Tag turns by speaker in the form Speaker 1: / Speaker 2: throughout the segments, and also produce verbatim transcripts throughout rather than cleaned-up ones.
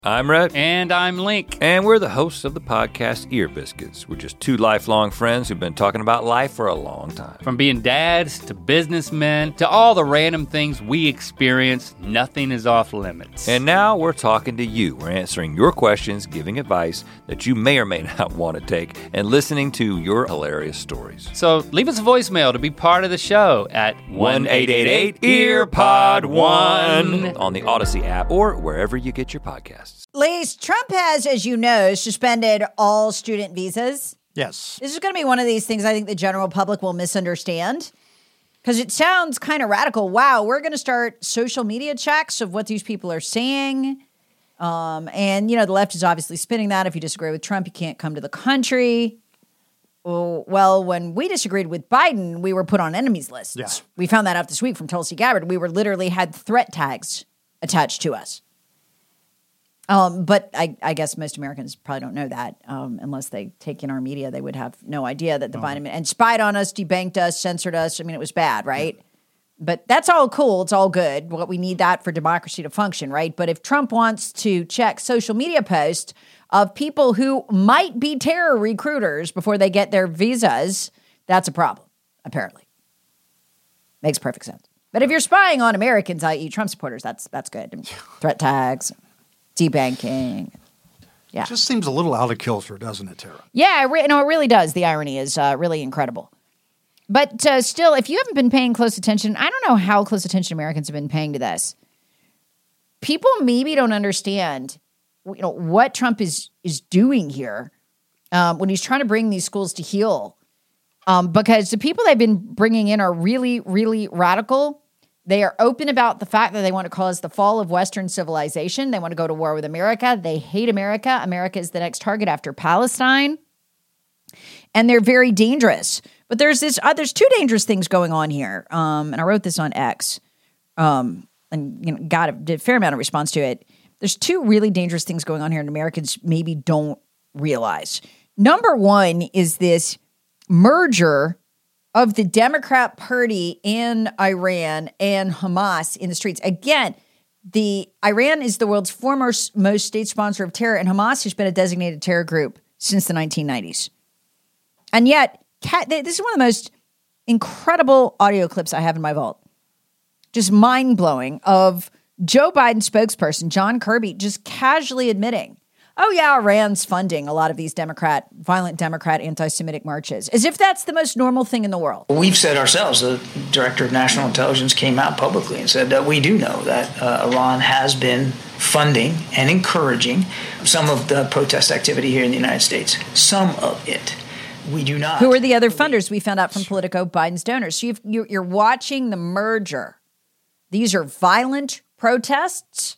Speaker 1: I'm Rhett.
Speaker 2: And I'm Link.
Speaker 1: And we're the hosts of the podcast Ear Biscuits. We're just two lifelong friends who've been talking about life for a long time.
Speaker 2: From being dads to businessmen to all the random things we experience, nothing is off limits.
Speaker 1: And now we're talking to you. We're answering your questions, giving advice that you may or may not want to take, and listening to your hilarious stories.
Speaker 2: So leave us a voicemail to be part of the show at
Speaker 1: one eight eight eight E A R P O D one on the Odyssey app or wherever you get your podcasts.
Speaker 3: Lise, Trump has, as you know, suspended all student visas.
Speaker 4: Yes.
Speaker 3: This is going to be one of these things I think the general public will misunderstand because it sounds kind of radical. Wow, we're going to start social media checks of what these people are saying. Um, and, you know, the left is obviously spinning that. If you disagree with Trump, you can't come to the country. Oh, well, when we disagreed with Biden, we were put on enemies lists.
Speaker 4: Yeah.
Speaker 3: We found that out this week from Tulsi Gabbard. We were literally had threat tags attached to us. Um, but I, I guess most Americans probably don't know that um, unless they take in our media. They would have no idea that the oh. Biden and spied on us, debanked us, censored us. I mean, it was bad, right? Yeah. But that's all cool. It's all good. What we need that for democracy to function, right? But if Trump wants to check social media posts of people who might be terror recruiters before they get their visas, that's a problem, apparently. Makes perfect sense. But if you're spying on Americans, that is. Trump supporters, that's that's good. Threat tags. Debanking. Yeah.
Speaker 4: It just seems a little out of kilter, doesn't it, Tara?
Speaker 3: Yeah, re- no, it really does. The irony is uh, really incredible. But uh, still, if you haven't been paying close attention, I don't know how close attention Americans have been paying to this. People maybe don't understand, you know, what Trump is is doing here um, when he's trying to bring these schools to heel. Um, because the people they've been bringing in are really, really radical. They are open about the fact that they want to cause the fall of Western civilization. They want to go to war with America. They hate America. America is the next target after Palestine. And they're very dangerous. But there's this, uh, there's two dangerous things going on here. Um, and I wrote this on X. Um, and you know, got a, did a fair amount of response to it. There's two really dangerous things going on here, and Americans maybe don't realize. Number one is this merger of the Democrat Party in Iran and Hamas in the streets. Again, the Iran is the world's foremost most state sponsor of terror, and Hamas has been a designated terror group since the nineteen nineties. And yet, this is one of the most incredible audio clips I have in my vault. Just mind-blowing of Joe Biden spokesperson John Kirby just casually admitting, oh, yeah, Iran's funding a lot of these Democrat, violent Democrat anti-Semitic marches, as if that's the most normal thing in the world.
Speaker 5: We've said ourselves, the director of national intelligence came out publicly and said that we do know that uh, Iran has been funding and encouraging some of the protest activity here in the United States. Some of it. We do not.
Speaker 3: Who are the other funders? We found out from Politico, Biden's donors. So you've, you're watching the merger. These are violent protests.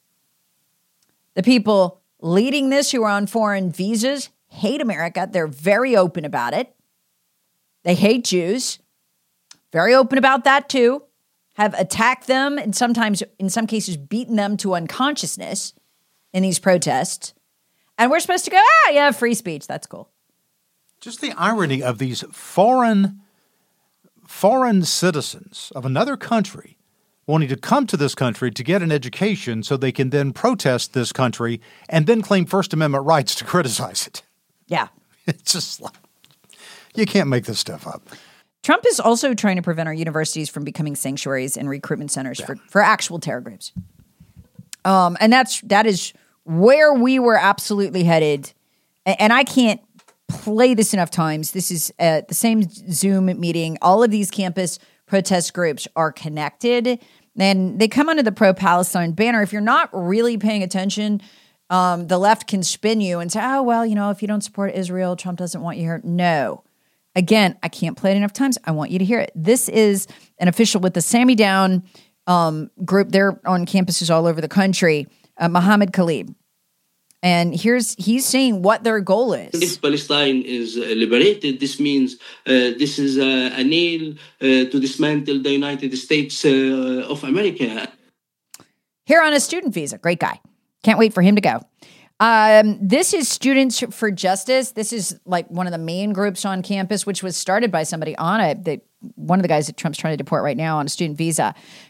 Speaker 3: The people leading this, who are on foreign visas, hate America. They're very open about it. They hate Jews. Very open about that, too. Have attacked them and sometimes, in some cases, beaten them to unconsciousness in these protests. And we're supposed to go, ah, yeah, free speech. That's cool.
Speaker 4: Just the irony of these foreign, foreign citizens of another country wanting to come to this country to get an education so they can then protest this country and then claim First Amendment rights to criticize it.
Speaker 3: Yeah.
Speaker 4: It's just like, you can't make this stuff up.
Speaker 3: Trump is also trying to prevent our universities from becoming sanctuaries and recruitment centers yeah. for, for actual terror groups. Um, and that's, that is where we were absolutely headed. And, and I can't play this enough times. This is at the same Zoom meeting. All of these campus protest groups are connected, and they come under the pro-Palestine banner. If you're not really paying attention, um, the left can spin you and say, oh, well, you know, if you don't support Israel, Trump doesn't want you here. No. Again, I can't play it enough times. I want you to hear it. This is an official with the Sammy Down um, group. They're on campuses all over the country, uh, Mohammed Khalib. And here's he's saying what their goal is.
Speaker 6: If Palestine is uh, liberated, this means uh, this is uh, a nail uh, to dismantle the United States uh, of America.
Speaker 3: Here on a student visa. Great guy. Can't wait for him to go. Um, this is Students for Justice. This is like one of the main groups on campus, which was started by somebody on it. The, one of the guys that Trump's trying to deport right now on a student visa.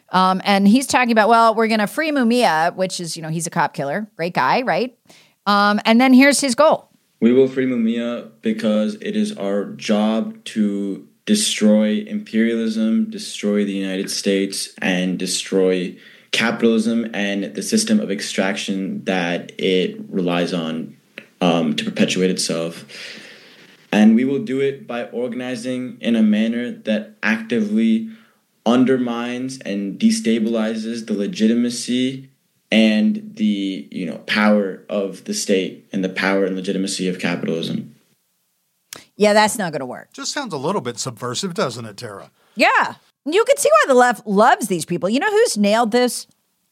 Speaker 3: Um, and he's talking about, well, we're going to free Mumia, which is, you know, he's a cop killer. Great guy, right? Um, and then here's his goal.
Speaker 7: We will free Mumia because it is our job to destroy imperialism, destroy the United States, and destroy capitalism and the system of extraction that it relies on um, to perpetuate itself. And we will do it by organizing in a manner that actively undermines and destabilizes the legitimacy and the, you know, power of the state and the power and legitimacy of capitalism.
Speaker 3: Yeah, that's not going to work.
Speaker 4: Just sounds a little bit subversive, doesn't it, Tara?
Speaker 3: Yeah. You can see why the left loves these people. You know who's nailed this?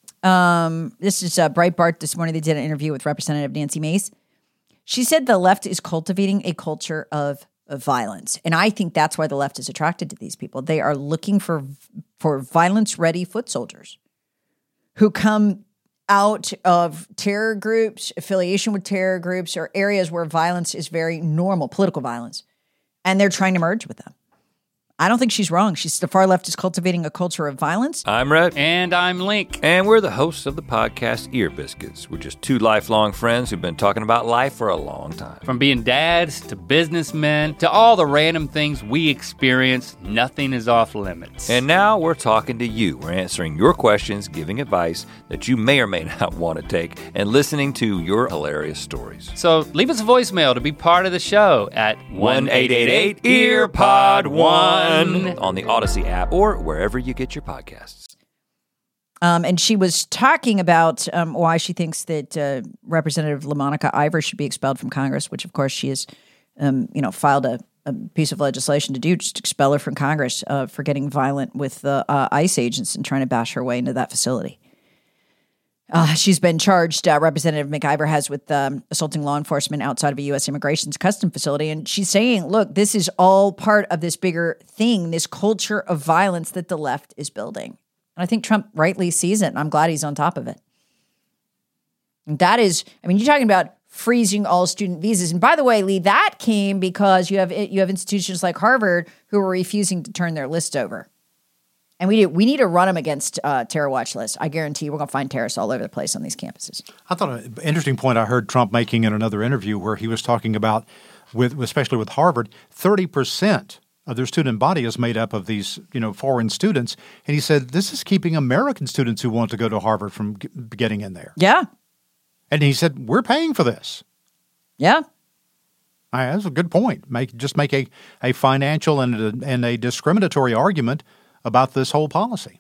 Speaker 3: Um, this is uh, Breitbart this morning. They did an interview with Representative Nancy Mace. She said the left is cultivating a culture of, of violence. And I think that's why the left is attracted to these people. They are looking for, for violence-ready foot soldiers who come out of terror groups, affiliation with terror groups, or areas where violence is very normal, political violence, and they're trying to merge with them. I don't think she's wrong. She's the far left is cultivating a culture of violence.
Speaker 1: I'm Rhett.
Speaker 2: And I'm Link.
Speaker 1: And we're the hosts of the podcast Ear Biscuits. We're just two lifelong friends who've been talking about life for a long time.
Speaker 2: From being dads to businessmen to all the random things we experience, nothing is off limits.
Speaker 1: And now we're talking to you. We're answering your questions, giving advice that you may or may not want to take, and listening to your hilarious stories.
Speaker 2: So leave us a voicemail to be part of the show at
Speaker 1: one eight eight eight E A R P O D one on the Odyssey app or wherever you get your podcasts.
Speaker 3: Um, and she was talking about um, why she thinks that uh, Representative LaMonica Ivor should be expelled from Congress, which, of course, she has, um, you know, filed a, a piece of legislation to do, just expel her from Congress uh, for getting violent with the uh, ICE agents and trying to bash her way into that facility. Uh, she's been charged, uh, Representative McIver has, with um, assaulting law enforcement outside of a U S Immigration's custom facility. And she's saying, look, this is all part of this bigger thing, this culture of violence that the left is building. And I think Trump rightly sees it, and I'm glad he's on top of it. And that is, I mean, you're talking about freezing all student visas. And by the way, Lee, that came because you have you have institutions like Harvard who are refusing to turn their list over. And we do, we need to run them against uh, terror watch lists. I guarantee we're going to find terrorists all over the place on these campuses.
Speaker 4: I thought an interesting point I heard Trump making in another interview where he was talking about, with especially with Harvard, thirty percent of their student body is made up of these, you know, foreign students. And he said this is keeping American students who want to go to Harvard from g- getting in there.
Speaker 3: Yeah.
Speaker 4: And he said, we're paying for this.
Speaker 3: Yeah.
Speaker 4: I, that's a good point. Make Just make a, a financial and a, and a discriminatory argument about this whole policy.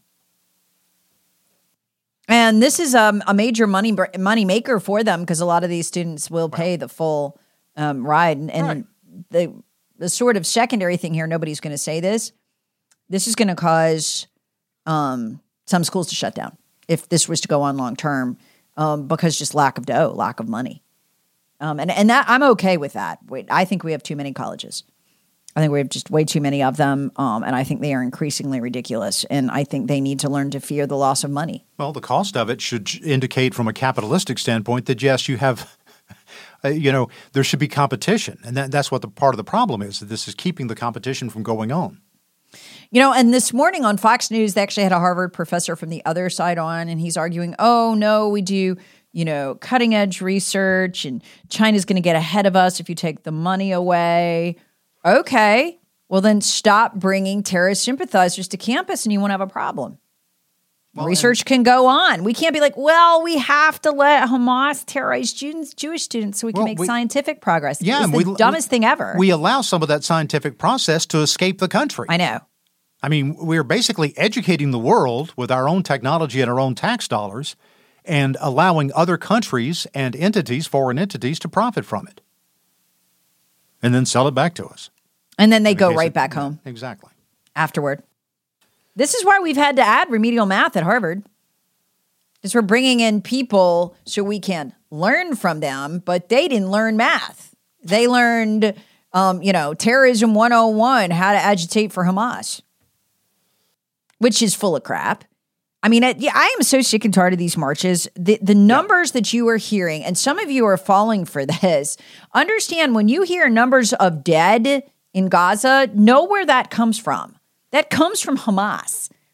Speaker 3: And this is um, a major money money maker for them because a lot of these students will pay the full um, ride. And, and
Speaker 4: right.
Speaker 3: the the sort of secondary thing here, nobody's going to say this, this is going to cause um, some schools to shut down if this was to go on long term um, because just lack of dough, lack of money. Um, and, and that I'm okay with that. Wait, I think we have too many colleges. I think we have just way too many of them, um, and I think they are increasingly ridiculous, and I think they need to learn to fear the loss of money.
Speaker 4: Well, the cost of it should indicate from a capitalistic standpoint that, yes, you have, uh, you know, there should be competition, and that, that's what the part of the problem is, that this is keeping the competition from going on.
Speaker 3: You know, and this morning on Fox News, they actually had a Harvard professor from the other side on, and he's arguing, oh, no, we do, you know, cutting-edge research, and China's going to get ahead of us if you take the money away. Okay, well then stop bringing terrorist sympathizers to campus and you won't have a problem. Well, research and, can go on. We can't be like, well, we have to let Hamas terrorize students, Jewish students so we can
Speaker 4: well,
Speaker 3: make
Speaker 4: we,
Speaker 3: scientific progress.
Speaker 4: Yeah,
Speaker 3: it's the
Speaker 4: we,
Speaker 3: dumbest
Speaker 4: we,
Speaker 3: thing ever.
Speaker 4: We allow some of that scientific process to escape the country.
Speaker 3: I know.
Speaker 4: I mean, we're basically educating the world with our own technology and our own tax dollars and allowing other countries and entities, foreign entities, to profit from it and then sell it back to us.
Speaker 3: And then they go right back home.
Speaker 4: Exactly.
Speaker 3: Afterward. This is why we've had to add remedial math at Harvard. Because we're bringing in people so we can learn from them, but they didn't learn math. They learned, um, you know, terrorism one oh one, how to agitate for Hamas, which is full of crap. I mean, I, yeah, I am so sick and tired of these marches. The the numbers yeah. that you are hearing, and some of you are falling for this, understand when you hear numbers of dead in Gaza, know where that comes from. That comes from Hamas.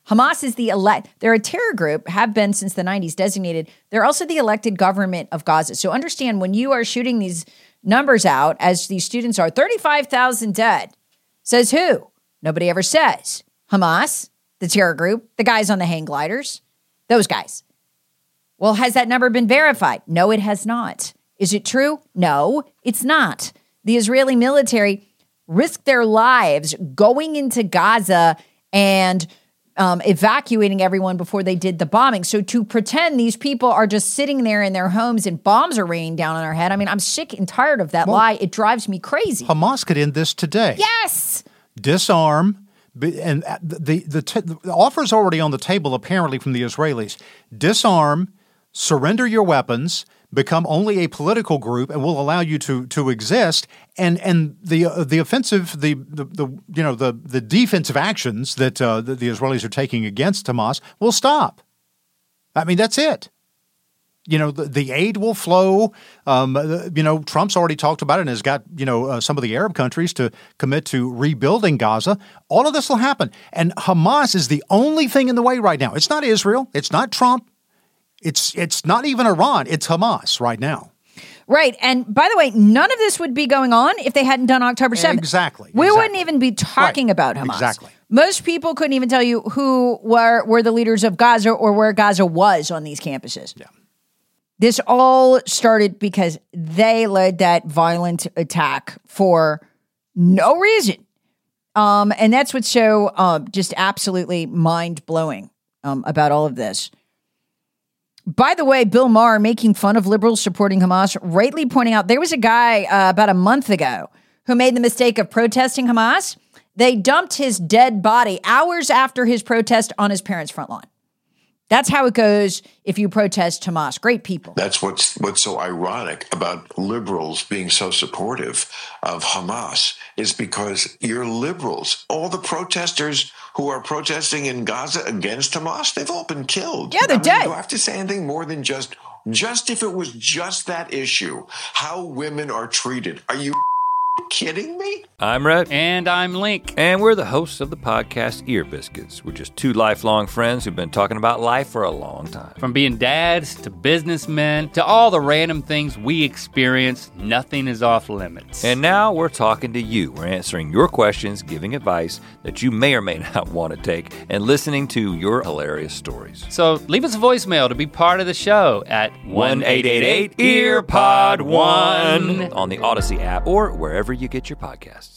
Speaker 3: Hamas is the elect. They're a terror group, have been since the nineties designated. They're also the elected government of Gaza. So understand when you are shooting these numbers out, as these students are, thirty-five thousand dead. Says who? Nobody ever says. Hamas, the terror group, the guys on the hang gliders, those guys. Well, has that number been verified? No, it has not. Is it true? No, it's not. The Israeli military risked their lives going into Gaza and um, evacuating everyone before they did the bombing. So to pretend these people are just sitting there in their homes and bombs are raining down on our head, I mean, I'm sick and tired of that well, lie. It drives me crazy.
Speaker 4: Hamas could end this today.
Speaker 3: Yes.
Speaker 4: Disarm. And the, the, t- the offer is already on the table, apparently, from the Israelis. Disarm, surrender your weapons, become only a political group, and will allow you to to exist. And and the uh, the offensive, the, the the you know the the defensive actions that uh, the, the Israelis are taking against Hamas will stop. I mean, that's it. You know, the, the aid will flow. Um, you know, Trump's already talked about it and has got, you know, uh, some of the Arab countries to commit to rebuilding Gaza. All of this will happen. And Hamas is the only thing in the way right now. It's not Israel. It's not Trump. It's it's not even Iran. It's Hamas right now.
Speaker 3: Right. And by the way, none of this would be going on if they hadn't done October seventh.
Speaker 4: Exactly.
Speaker 3: We
Speaker 4: exactly.
Speaker 3: wouldn't even be talking
Speaker 4: right.
Speaker 3: about Hamas.
Speaker 4: Exactly.
Speaker 3: Most people couldn't even tell you who were, were the leaders of Gaza or where Gaza was on these campuses.
Speaker 4: Yeah.
Speaker 3: This all started because they led that violent attack for no reason. Um, and that's what's so uh, just absolutely mind-blowing um, about all of this. By the way, Bill Maher making fun of liberals supporting Hamas, rightly pointing out there was a guy uh, about a month ago who made the mistake of protesting Hamas. They dumped his dead body hours after his protest on his parents' front lawn. That's how it goes if you protest Hamas. Great people.
Speaker 8: That's what's what's so ironic about liberals being so supportive of Hamas is because you're liberals. All the protesters who are protesting in Gaza against Hamas, they've all been killed.
Speaker 3: Yeah, they're
Speaker 8: I mean,
Speaker 3: dead.
Speaker 8: Do I have to say anything more than just, just if it was just that issue, how women are treated? Are you kidding me?
Speaker 1: I'm Rhett.
Speaker 2: And I'm Link.
Speaker 1: And we're the hosts of the podcast Ear Biscuits. We're just two lifelong friends who've been talking about life for a long time.
Speaker 2: From being dads to businessmen to all the random things we experience, nothing is off limits.
Speaker 1: And now we're talking to you. We're answering your questions, giving advice that you may or may not want to take, and listening to your hilarious stories.
Speaker 2: So leave us a voicemail to be part of the show at
Speaker 1: one eight eight eight, E A R P O D one on the Odyssey app or wherever you get your podcasts.